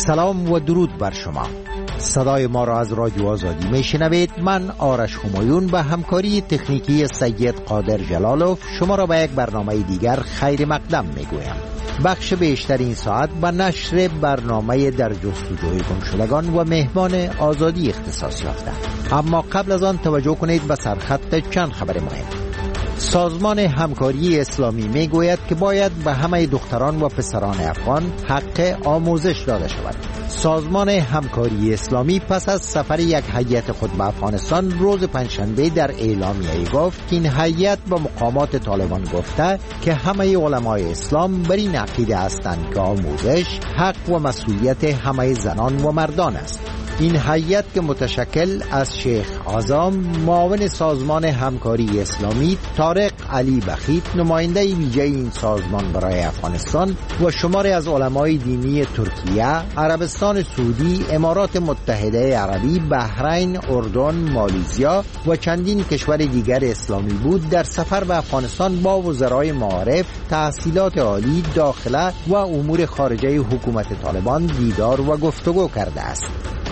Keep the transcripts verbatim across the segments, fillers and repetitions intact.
سلام و درود بر شما. صدای ما را از رادیو آزادی میشنوید. من آرش همایون به همکاری تکنیکی سید قادر جلالوف شما را به یک برنامه دیگر خیر مقدم میگویم. بخش بیشتر این ساعت به نشر برنامه در جستجوی گمشدگان و مهمان آزادی اختصاص یافته. اما قبل از آن توجه کنید به سرخط چند خبر مهم. سازمان همکاری اسلامی می گوید که باید به همه دختران و پسران افغان حق آموزش داده شود. سازمان همکاری اسلامی پس از سفر یک هیئت خود به افغانستان روز پنجشنبه در اعلامیه گفت که این هیئت به مقامات طالبان گفته که همه علمای اسلام بر این عقیده هستند که آموزش حق و مسئولیت همه زنان و مردان است. این هیئت که متشکل از شیخ اعظم معاون سازمان همکاری اسلامی طارق علی بخیت، نماینده ویژه این سازمان برای افغانستان و شماری از علمای دینی ترکیه، عربستان سعودی، امارات متحده عربی، بحرین، اردن، مالیزیا و چندین کشور دیگر اسلامی بود در سفر به افغانستان با وزرای معارف، تحصیلات عالی، داخله و امور خارجه حکومت طالبان دیدار و گفتگو کرده است.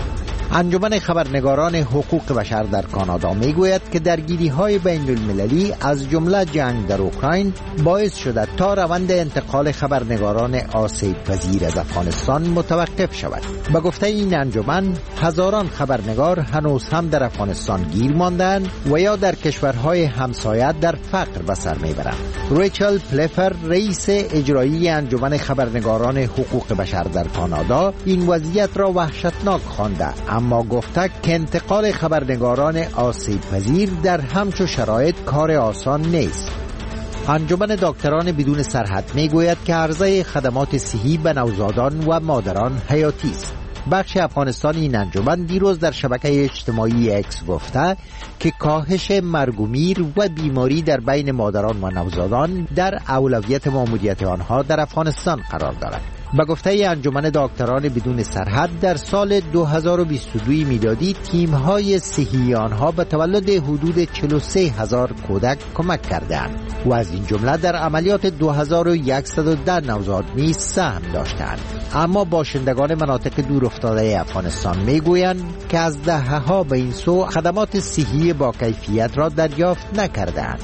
انجمن خبرنگاران حقوق بشر در کانادا میگوید که درگیری‌های بین المللی از جمله جنگ در اوکراین باعث شده تا روند انتقال خبرنگاران آسیب پذیر از افغانستان متوقف شود. به گفته این انجمن، هزاران خبرنگار هنوز هم در افغانستان گیر ماندند و یا در کشورهای همسایه در فقر به سر میبرند. ریچل پلفر، رئیس اجرایی انجمن خبرنگاران حقوق بشر در کانادا، این وضعیت را وحشتناک خوانده، اما گفته که انتقال خبرنگاران آسیب پذیر در همچو شرایط کار آسان نیست. انجمن دکتران بدون سرحد میگوید که عرضه خدمات صحی به نوزادان و مادران حیاتی است. بخش افغانستان این انجمن دیروز در شبکه اجتماعی اکس گفته که کاهش مرگ و میر و بیماری در بین مادران و نوزادان در اولویت ماموریت آنها در افغانستان قرار دارد. به گفته انجمن دکتران بدون سرحد، در سال دو هزار و بیست و دو میلادی تیم‌های صحی آنها به تولد حدود چهل و سه هزار کودک کمک کردند و از این جمله در عملیات دو هزار و صد و ده نوزاد نیز سهم داشتند. اما باشندگان مناطق دورافتاده افغانستان میگویند که از دهه‌ها به این سو خدمات صحی با کیفیت را دریافت نکردند.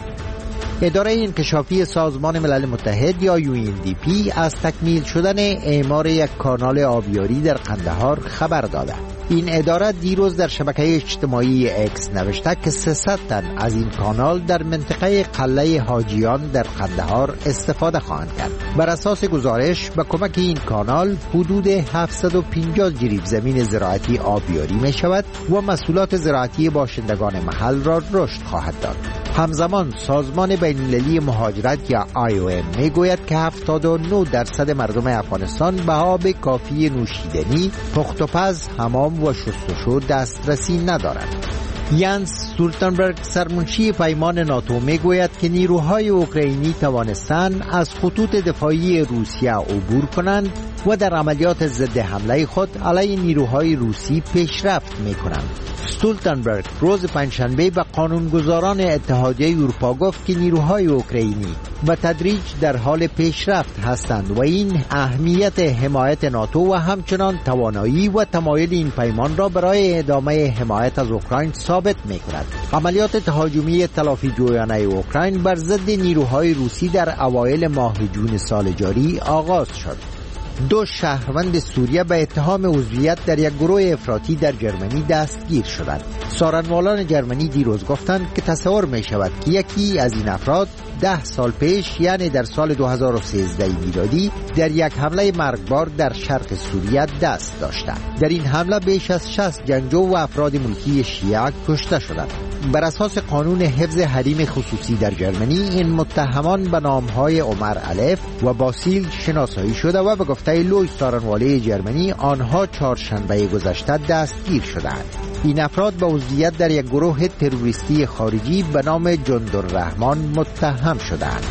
اداره انکشافی سازمان ملل متحد یا یو ان دی پی از تکمیل شدن اعمار یک کانال آبیاری در قندهار خبر داده. این اداره دیروز در شبکه اجتماعی اکس نوشته که سیصد تن از این کانال در منطقه قلعه حاجیان در قندهار استفاده خواهند کرد. بر اساس گزارش، به کمک این کانال حدود هفتصد و پنجاه جریب زمین زراعتی آبیاری می شود و محصولات زراعتی باشندگان محل را رشد خواهد داد. همزمان سازمان بین‌المللی مهاجرت یا آی او ام میگوید که هفتاد و نه درصد مردم افغانستان به آب کافی نوشیدنی، پخت و پز، حمام و شستشو دسترسی ندارند. یانس استولتنبرگ، سرمنشی پیمان ناتو، میگوید که نیروهای اوکراینی توانستند از خطوط دفاعی روسیه عبور کنند و در عملیات ضد حمله خود علیه نیروهای روسی پیشرفت میکنند. استولتنبرگ روز پنجشنبه به قانونگذاران اتحادیه اروپا گفت که نیروهای اوکراینی به تدریج در حال پیشرفت هستند و این اهمیت حمایت ناتو و همچنان توانایی و تمایل این پیمان را برای ادامه حمایت از اوکراین ثابت می‌کند. عملیات تهاجمی تلافی جویانه اوکراین بر ضد نیروهای روسی در اوایل ماه جون سال جاری آغاز شد. دو شهروند سوریه به اتهام عضویت در یک گروه افراطی در جرمنی دستگیر شدند. سارنوالان جرمنی دیروز گفتند که تصور می شود که یکی از این افراد ده سال پیش، یعنی در سال دو هزار و سیزده میلادی، در یک حمله مرگبار در شرق سوریه دست داشتند. در این حمله بیش از شصت جنگجو و افراد ملکی شیعه کشته شدند. بر اساس قانون حفظ حریم خصوصی در جرمنی، این متهمان به نامهای عمر الف و باسیل شناسایی شده و به گفته لوی سارنواله جرمنی آنها چهارشنبه گذشته دستگیر شدند. این افراد به عضویت در یک گروه تروریستی خارجی به نام جندالرحمن متهم شدند.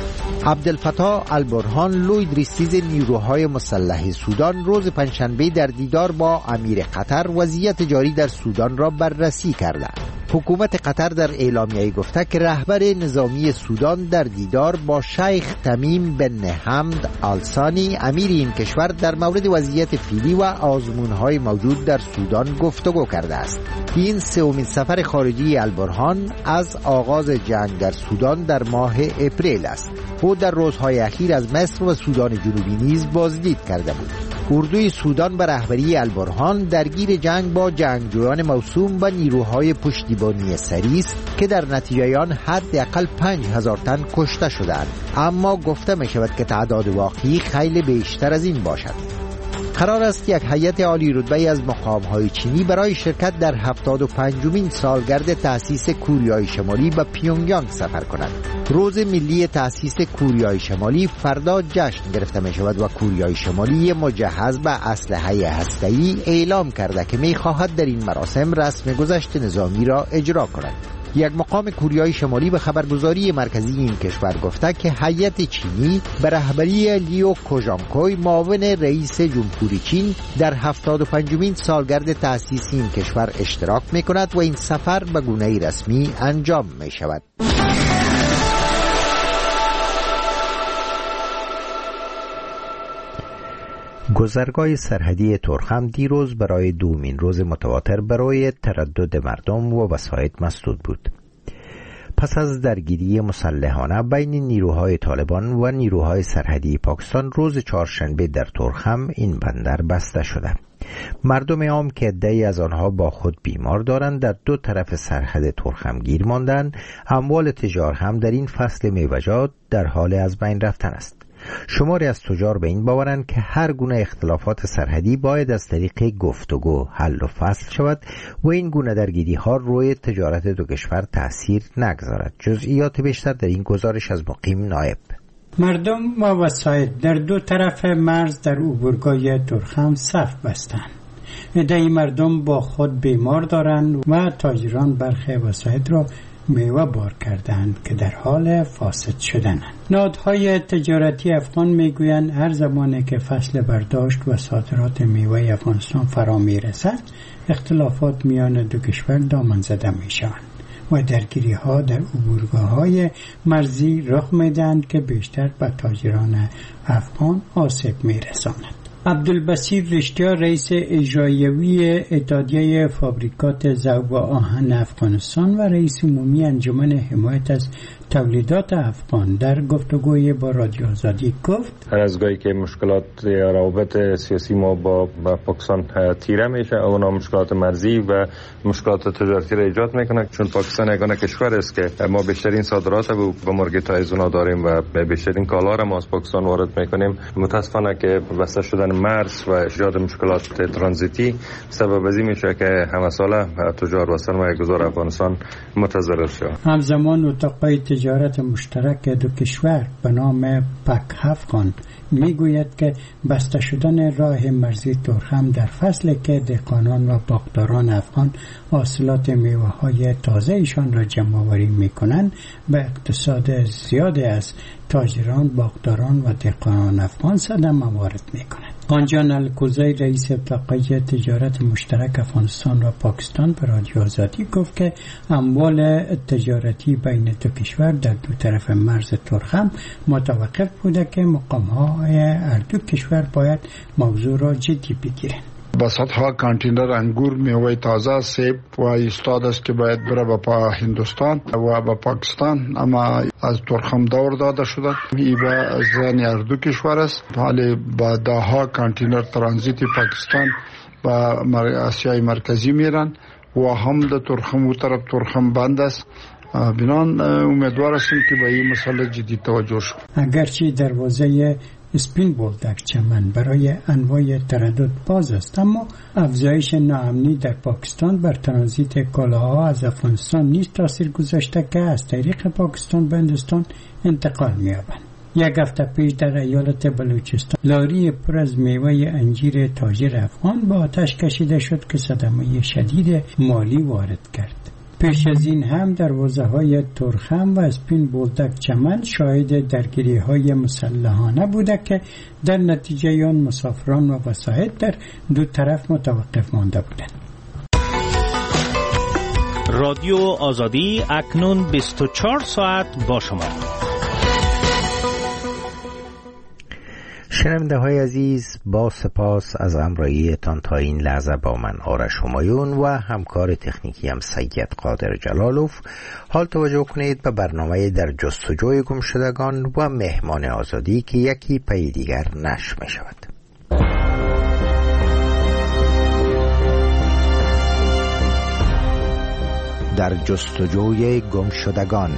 عبدالفتاح البرهان، لوی دریستیز نیروهای مسلح سودان، روز پنجشنبه در دیدار با امیر قطر وضعیت جاری در سودان را بررسی کردند. حکومت قطر در اعلامیه گفته که رهبر نظامی سودان در دیدار با شیخ تمیم بن حمد آلسانی امیر این کشور در مورد وضعیت فعلی و آزمون‌های موجود در سودان گفتگو کرده است. این سومین سفر خارجی البرهان از آغاز جنگ در سودان در ماه اپریل است. او در روزهای اخیر از مصر و سودان جنوبی نیز بازدید کرده بود. اردوی سودان به رهبری البرهان درگیر جنگ با جنگجویان موسوم و نیروهای پشتیبانی سری است که در نتیجه آن حداقل پنج هزار تن کشته شدند، اما گفته می شود که تعداد واقعی خیلی بیشتر از این باشد. قرار است یک هیئت عالی رتبه از مقام‌های چینی برای شرکت در هفتاد و پنجمین سالگرد تأسیس کوریای شمالی به پیونگیانگ سفر کنند. روز ملی تأسیس کوریای شمالی فردا جشن گرفته می شود و کوریای شمالی مجهز به اسلحه هسته‌ای اعلام کرده که می خواهد در این مراسم رسم گذشت نظامی را اجرا کند. یک مقام کوریای شمالی به خبرگزاری مرکزی این کشور گفته که هیئت چینی به رهبری لیو کوژانکوی معاون رئیس جمهوری چین در هفتاد و پنجمین سالگرد تأسیس این کشور اشتراک می کند و این سفر به گونه‌ای رسمی انجام می شود. گذرگاه سرحدی ترخم دیروز برای دومین روز متواتر برای تردد مردم و وسایط مسدود بود. پس از درگیری مسلحانه بین نیروهای طالبان و نیروهای سرحدی پاکستان روز چهارشنبه در ترخم این بندر بسته شده. مردم عام که عده‌ای از آنها با خود بیمار دارند در دو طرف سرحد ترخم گیر ماندند. اموال تجار هم در این فصل میوه‌جات در حال از بین رفتن است. شماری از تجار به این باورند که هر گونه اختلافات سرحدی باید از طریق گفتگو حل و فصل شود و این گونه درگیری ها روی تجارت دو کشور تأثیر نگذارد. جزئیات بیشتر در این گزارش از مقیم نایب. مردم و وسایط در دو طرف مرز در عبورگاه ترخم صف بستند. عده‌ای مردم با خود بیمار دارند و تاجران برخی وسایط را میوه بار کردند که در حال فاسد شدنند. نهادهای تجارتی افغان میگویند هر زمانی که فصل برداشت و صادرات میوه افغانستان فرا میرسد، اختلافات میان دو کشور دامن زده میشوند و درگیری ها در عبورگاه های مرزی رخ میدهند که بیشتر به تاجران افغان آسیب میرساند. عبدالبصیر رشتیا رئیس اجرایی اتحادیه فابریکات ذوب و آهن افغانستان و رئیس عمومی انجمن حمایت از تولیدات افغان در گفتگوی با رادیو آزادی گفت هر از گاهی که مشکلات یا روابط سیاسی ما با پاکستان تیره میشه، اونا مشکلات مرزی و مشکلات تجارتی را ایجاد میکنه، چون پاکستان یگانه کشور است که ما بیشترین صادرات رو به مارکت های اونا داریم و بیشترین کالا را ما از پاکستان وارد میکنیم. متاسفانه که بسته شدن مرز و ایجاد مشکلات ترانزیتی سبب ازی میشه که همه ساله تجار و سرمایه گذار افغانستان متضرر شود. همزمان اتاقای تجارت مشترک دو کشور به نام پک افغان میگوید که بسته شدن راه مرزی ترخم در فصل که دهقانان و باغداران افغان حاصلات میوه های تازه ایشان را جمع آوری میکنند به اقتصاد زیاده از تاجران، باغداران و دهقانان افغان صدمه وارد میکنند. خانجان الکوزی رئیس اتاقیه تجارت مشترک افغانستان و پاکستان به رادیو آزادی گفت که اموال تجارتی بین دو کشور در دو طرف مرز ترخم متوقف بوده که مقام‌های هر دو کشور باید موضوع را جدی بگیرند. با صدها کانتینر انگور، میوه تازه، سیب و ایستاد است که باید بره با هندوستان و با پاکستان، اما از ترخم دور داده شده. این به زن هر دو کشور است. حالی با ده کانتینر ترانزیتی پاکستان و آسیای مرکزی میرن و هم در ترخم و طرف ترخم بند است. بنان امیدوار هستیم که به این مسئله جدی توجه شد. اگرچه دروازه اسپین بولدک چمن برای انواع تردد باز است، اما افزایش ناامنی در پاکستان بر ترانزیت کالاها از افغانستان نیز تاثیر گذاشته که از طریق پاکستان به هندوستان انتقال می‌یابند. یک هفته پیش در ایالت بلوچستان لاری پر از میوه انجیر تاجر افغان با آتش کشیده شد که صدمه شدید مالی وارد کرد. پیش از این هم دروازه‌های ترخم و اسپین بولدک چمن شاهد درگیری‌های مسلحانه بوده که در نتیجه آن مسافران و وسایط در دو طرف متوقف مانده بودند. رادیو آزادی اکنون بیست و چهار ساعت با شما. شنونده های عزیز، با سپاس از همراهیتان تا این لحظه با من آرش همایون و همکار تکنیکی هم سید قادر جلالوف. حال توجه کنید به برنامه در جستجوی گمشدگان و مهمان آزادی که یکی پی دیگر نشر می شود. در جستجوی گمشدگان.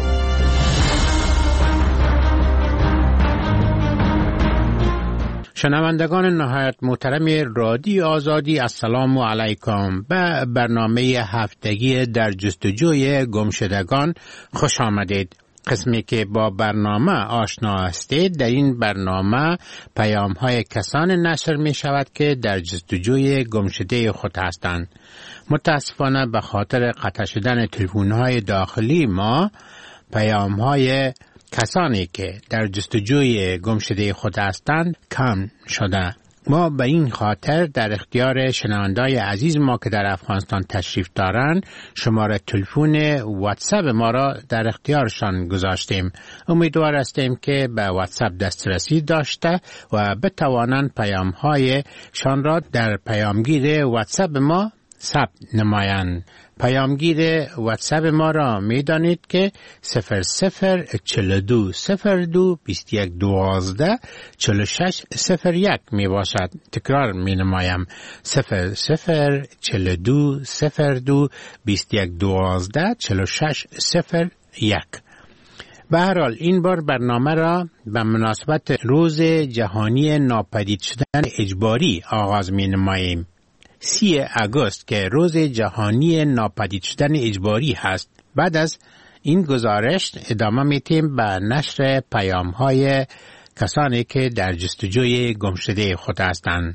شنوندگان نهایت محترم رادیو آزادی، السلام علیکم. به برنامه هفتگی در جستجوی گمشدگان خوش آمدید. قسمی که با برنامه آشنا هستید، در این برنامه پیام های کسان نشر می شود که در جستجوی گمشده خود هستند. متاسفانه به خاطر قطع شدن تلفن های داخلی ما، پیام های کسانی که در جستجوی گمشده خود هستند کم شده. ما به این خاطر در اختیار شنوندای عزیز ما که در افغانستان تشریف دارند شماره تلفن واتساپ ما را در اختیارشان گذاشتیم. امیدوار هستیم که به واتساپ دسترسی داشته و بتوانند پیام های شان را در پیامگیر واتساپ ما ثبت نمایند. پیامگیر واتساپ ما را می دانید که صفر صفر چهل و دو صفر دو بیست و یک دوازده چهل و شش صفر یک می باشد. تکرار می نمایم: صفر صفر چهل و دو صفر دو بیست و یک دوازده چهل و شش صفر یک. به هر حال این بار برنامه را به مناسبت روز جهانی ناپدید شدن اجباری آغاز می نماییم. سی آگوست که روز جهانی ناپدید شدن اجباری هست. بعد از این گزارش ادامه میتیم به نشر پیام های کسانی که در جستجوی گمشده خود هستند.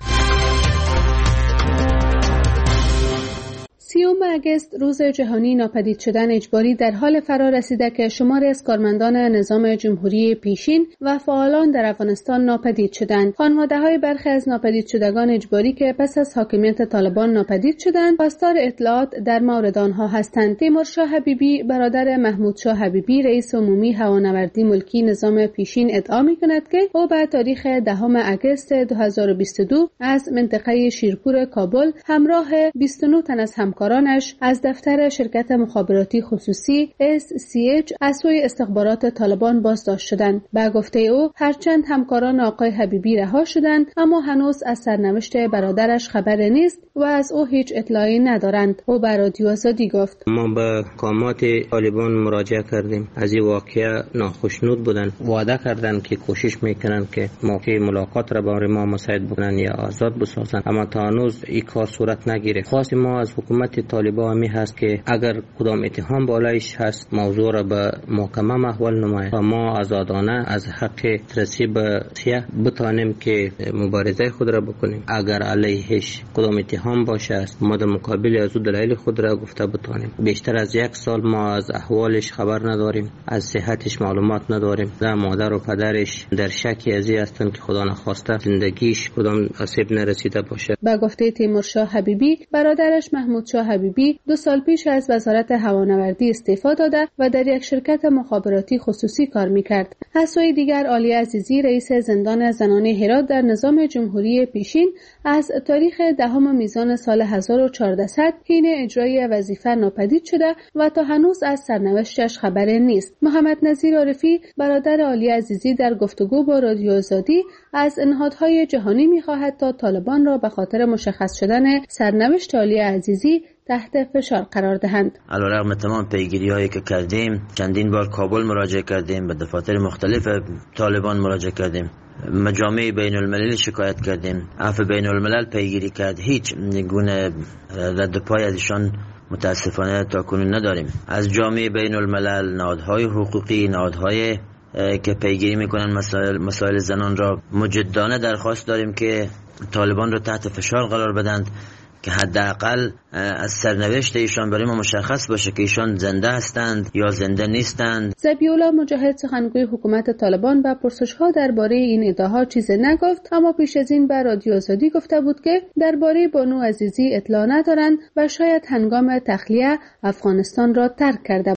سیوم اگست روز جهانی ناپدید شدن اجباری در حال فرا رسیده که شماری از کارمندان نظام جمهوری پیشین و فعالان در افغانستان ناپدید شدند. خانواده‌های برخی از ناپدید شدگان اجباری که پس از حاکمیت طالبان ناپدید شدند، خواستار اطلاعات در مورد آنها هستند. تیمورشاه حبیبی، برادر محمود شاه حبیبی، رئیس عمومی هوانوردی ملکی نظام پیشین، ادعا می‌کند که او به تاریخ دهم اگست دو هزار و بیست و دو از منطقه شیرپور کابل همراه بیست و نه تن از همکارانش از دفتر شرکت مخابراتی خصوصی اس سی اچ از سوی استخبارات طالبان بازداشت شدند. به گفته او، هرچند همکاران آقای حبیبی رها شدند، اما هنوز از سرنوشت برادرش خبری نیست و از او هیچ اطلاعی ندارند. او به رادیو آزادی گفت: ما به مقامات طالبان مراجعه کردیم. از این واقعه ناخوشنود بودند. وعده کردند که کوشش میکنند که موقع ملاقات را با ما مساعد بکنند یا آزاد بسازند، اما تا هنوز این کار صورت نگرفت. خواست ما از حکومت طالبان می هست که اگر کدام اتهام بالایش هست موضوع را به محکمه محول نماید و ما آزادانه از حق دسترسی به سیاه بتانیم که مبارزه خود را بکنیم. اگر علیهش کدام اتهام باشه است، ما در مقابل از دلایل خود را گفته بتانیم. بیشتر از یک سال ما از احوالش خبر نداریم، از صحتش معلومات نداریم. در مادر و پدرش در شکی از این هستند که خدا نخواسته زندگیش کدام آسیب نرسیده باشه. با گفته تیمورشاه حبیبی، برادرش محمود شاه حبیبی دو سال پیش از وزارت هوانوردی استعفا داده و در یک شرکت مخابراتی خصوصی کار میکرد. از سوی دیگر، عالی عزیزی، رئیس زندان زنان هرات در نظام جمهوری پیشین، از تاریخ دهم میزان سال هزار و چهارصد حین اجرای وظیفه ناپدید شده و تا هنوز از سرنوشتش خبری نیست. محمد نظیر عارفی، برادر عالی عزیزی، در گفتگو با رادیو آزادی از نهادهای جهانی میخواهد تا طالبان را به خاطر مشخص شدن سرنوشت عالی عزیزی تحت فشار قرار دهند. علیرغم تمام پیگیری هایی که کردیم، چندین بار کابل مراجعه کردیم، به دفاتر مختلف طالبان مراجعه کردیم، مجامع بین الملل شکایت کردیم، عفو بین الملل پیگیری کرد، هیچ گونه رد پای ازشان متاسفانه تا کنون نداریم. از جامعه بین الملل، نهادهای حقوقی، نهادهای که پیگیری میکنن مسائل مسائل زنان را، مجدانه درخواست داریم که طالبان را تحت فشار قرار بدند که حداقل از سرنوشت ایشان برای ما مشخص باشه که ایشان زنده هستند یا زنده نیستند. ذبیح‌الله مجاهد سخنگوی حکومت طالبان و پرسش‌ها درباره این ادعاها چیزی نگفت، اما پیش از این به رادیو آزادی گفته بود که درباره بانو عزیزی اطلاع ندارند و شاید هنگام تخلیه افغانستان را ترک کرده